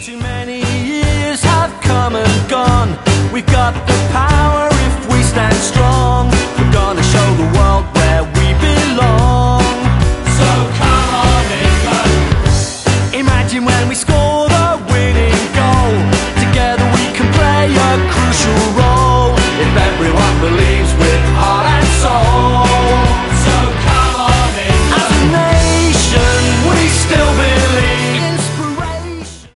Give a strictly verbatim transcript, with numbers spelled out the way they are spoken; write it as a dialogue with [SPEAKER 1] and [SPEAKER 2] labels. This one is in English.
[SPEAKER 1] Too many years have come and gone. We've got the power if we stand strong. We're gonna